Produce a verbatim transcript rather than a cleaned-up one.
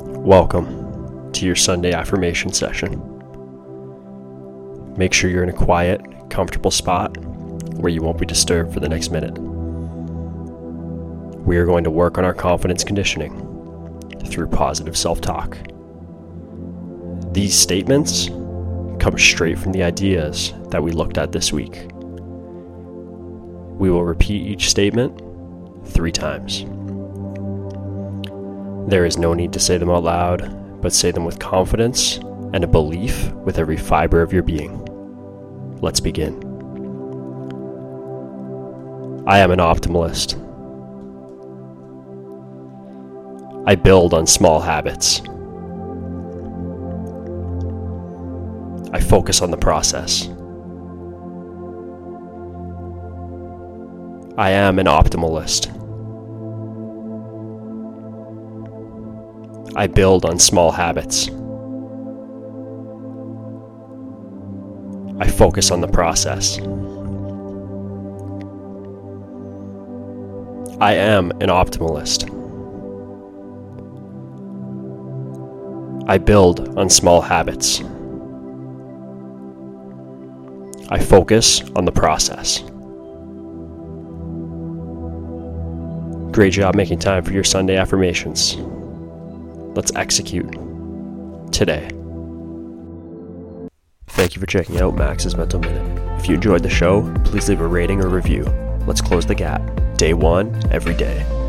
Welcome to your Sunday affirmation session. Make sure you're in a quiet, comfortable spot where you won't be disturbed for the next minute. We are going to work on our confidence conditioning through positive self-talk. These statements come straight from the ideas that we looked at this week. We will repeat each statement three times. There is no need to say them out loud, but say them with confidence and a belief with every fiber of your being. Let's begin. I am an optimalist. I build on small habits. I focus on the process. I am an optimalist. I build on small habits. I focus on the process. I am an optimalist. I build on small habits. I focus on the process. Great job making time for your Sunday affirmations. Let's execute today. Thank you for checking out Max's Mental Minute. If you enjoyed the show, please leave a rating or review. Let's close the gap. Day one, every day.